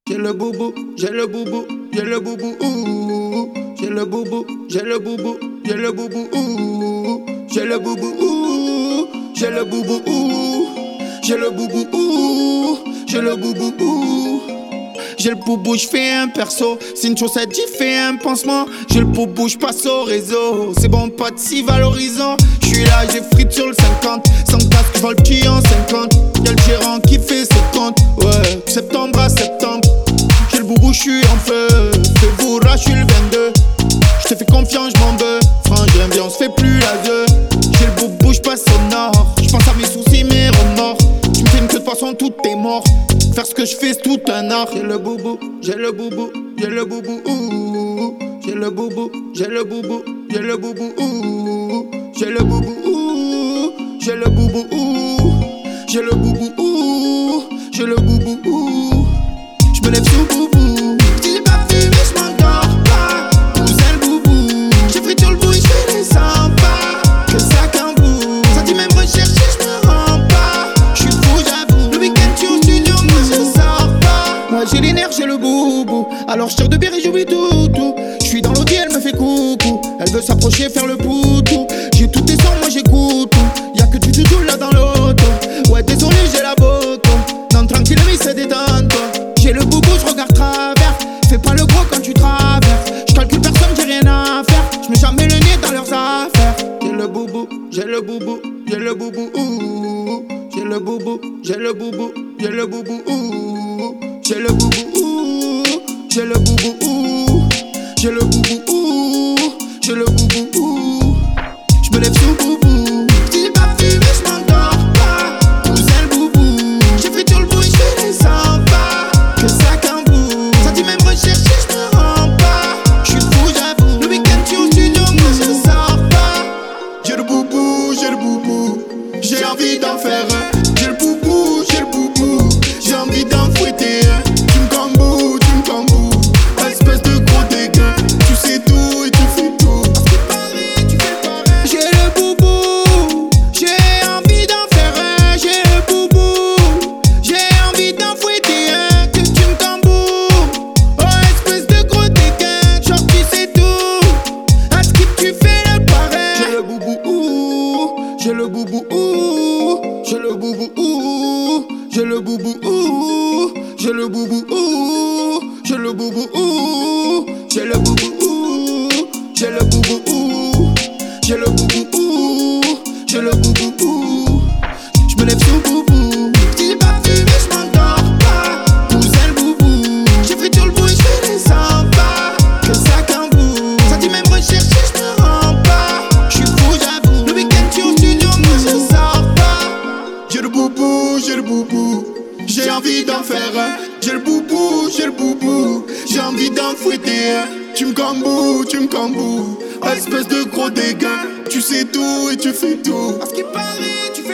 J'ai le boubou, j'ai le boubou, j'ai le boubou, ouh. J'ai le boubou, j'ai le boubou, j'ai le boubou, ouh. J'ai le boubou, ouh. J'ai le boubou, ouh. J'ai le boubou, ouh. J'ai le boubou, ouh. J'ai le boubou, j'fais un perso. C'est une chaussette, j'y fais un pansement. J'ai le boubou, j'passe au réseau. C'est bon, pas de si valorisant. J'suis là, j'ai frite sur le 50. Sans casque, j'vends le petit en 50. Y'a le gérant qui fait ses comptes. Ouais, septembre à septembre. J'ai le boubou, j'suis en feu. Fais-vous rage, j'suis le 22. J'te fais confiance, j'm'en veux. Frangin, bien, on se fait plus la gueule. J'ai le boubou, j'passe au nord. J'pense à mes soucis, mes remords. Tu me fais une queue de poisson, tout est mort. Faire ce que je fais, c'est tout un art. J'ai le boubou, j'ai le boubou, j'ai le boubou, ouh. J'ai le boubou, j'ai le boubou, j'ai le boubou, ouh. J'ai le boubou, ouh. J'ai le boubou, ouh. J'ai le boubou, ouh. J'ai le boubou, ouh. J'me lève sous boubou. Si j'ai pas fumé, j'm'endors pas. Cousin le boubou. J'ai pris sur le bout, j'fais les 100 pas. Que ça qu'un bout. Ça dit même rechercher, j'me rends pas. J'suis fou, j'avoue. Le week-end, tu au studio, moi je sors pas. Moi j'ai les nerfs, j'ai le boubou. Alors j'tire de bière et j'oublie tout. J'suis dans l'audi, elle me fait coucou. Elle veut s'approcher, faire le poutou. J'ai tout tes sons, moi j'écoute tout. Y'a que du doudou là dans l'auto. Ouais, désolé, j'ai la boto. Non, tranquille, mais c'est détente, toi. J'ai le boubou, j'regarde travers. Fais pas le gros quand tu traverses. J'calcule personne, j'ai rien à faire. J'mets jamais le nez dans leurs affaires. J'ai le boubou, j'ai le boubou, j'ai le boubou, ouh. J'ai le boubou, j'ai le boubou, j'ai le boubou, ouh. J'ai le boubou, ouh. J'ai le boubou, ouh. J'ai le boubou, ouh. J'ai le boubou, ouh. J'me lève sous boubou. Si j'ai pas fumé, j'm'endors pas. Cousin le boubou. J'ai fait tout le bruit, j'fais les 100 pas. Que ça qu'un bout. Ça dit même rechercher, j'me rends pas. J'suis fou, j'avoue. Le week-end, tu au studio, moi je sors pas. J'ai le boubou, j'ai le boubou. J'ai envie d'en faire un. J'ai le boubou, j'ai le boubou. J'ai envie d'en fouetter un. Tu me camboues, espèce de gros dégueu. Tu sais tout et tu fais tout. Tu fais pareil. J'ai le boubou, j'ai envie d'en faire un. J'ai le boubou, j'ai envie d'en fouetter un. Que tu me camboues, oh espèce de gros dégueu. Genre tu sais tout, à ce que tu fais le pareil. J'ai le boubou, ouh. J'ai le boubou, ouh. J'ai le boubou, ouh. J'ai le boubou, ouh. J'ai le boubou, ouh. J'ai le boubou, ouh. J'ai le boubou, ouh. J'ai le boubou, ouh. J'ai le boubou, ouh. J'ai le boubou, ouh. J'me lève sous boubou. Si j'ai pas fumé, j'm'endors pas. Cousin le boubou. J'ai fait tout le bruit, j'fais les 100 pas. Que ça qu'un bout. Ça dit même rechercher, j'me rends pas. J'suis fou, j'avoue. Le week-end, tu au studio, moi je sors pas. J'ai le boubou, j'ai le boubou. J'ai envie d'en faire un. J'ai le boubou, j'ai le boubou. J'ai envie d'en fouetter un. Tu me camboues, espèce de gros dégueu. Tu sais tout et tu fais tout. À ce qui paraît, tu fais